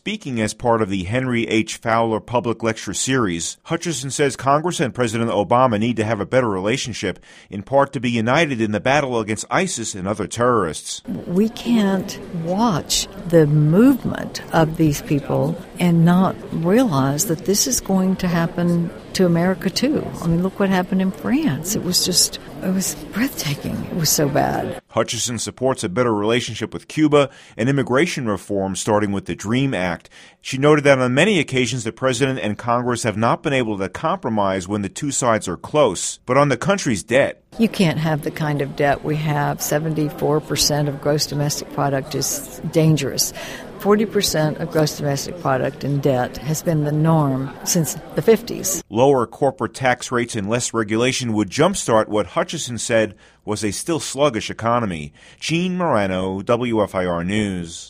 Speaking as part of the Henry H. Fowler Public Lecture Series, Hutchison says Congress and President Obama need to have a better relationship, in part to be united in the battle against ISIS and other terrorists. We can't watch the movement of these people and not realize that this is going to happen to America too. I mean, look what happened in France. It was breathtaking. It was so bad. Hutchison supports a better relationship with Cuba and immigration reform, starting with the DREAM Act. She noted that on many occasions the President and Congress have not been able to compromise when the two sides are close, but on the country's debt. You can't have the kind of debt we have. 74% of gross domestic product is dangerous. 40% of gross domestic product in debt has been the norm since the 50s. Lower corporate tax rates and less regulation would jumpstart what Hutchison said was a still sluggish economy. Gene Morano, WFIR News.